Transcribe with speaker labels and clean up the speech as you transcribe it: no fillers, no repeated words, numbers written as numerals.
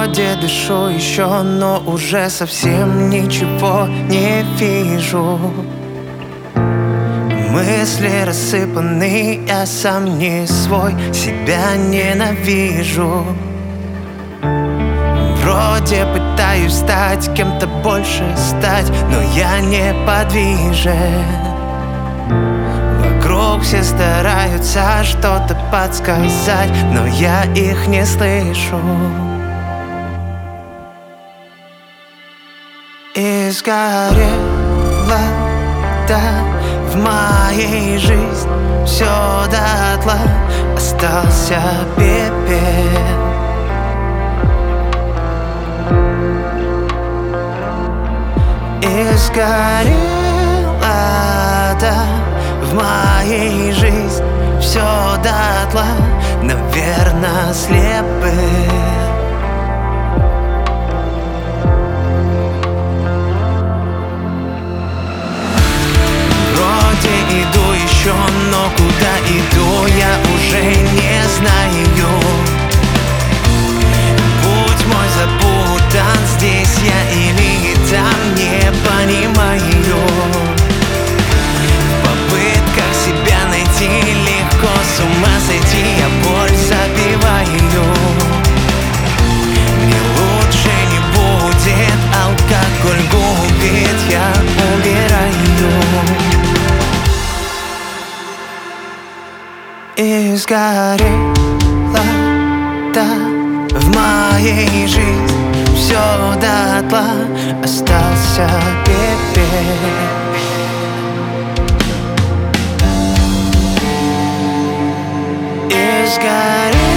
Speaker 1: Вроде дышу еще, но уже совсем ничего не вижу. Мысли рассыпаны, я сам не свой, себя ненавижу. Вроде пытаюсь стать кем-то больше стать, но я неподвижен. Вокруг все стараются что-то подсказать, но я их не слышу. И сгорело, да, в моей жизни все дотла, остался пепел. И сгорело, да, в моей жизни все дотла, наверно, слепый. Вроде иду еще, но куда иду, я уже не знаю. Путь мой запутан, здесь я или там, не понимаю. В попытках себя найти легко с ума сойти, я боль забиваю. Мне лучше не будет, алкоголь губит, я убираю. И сгорело, да, в моей жизни все дотла, остался пепел. И сгорело,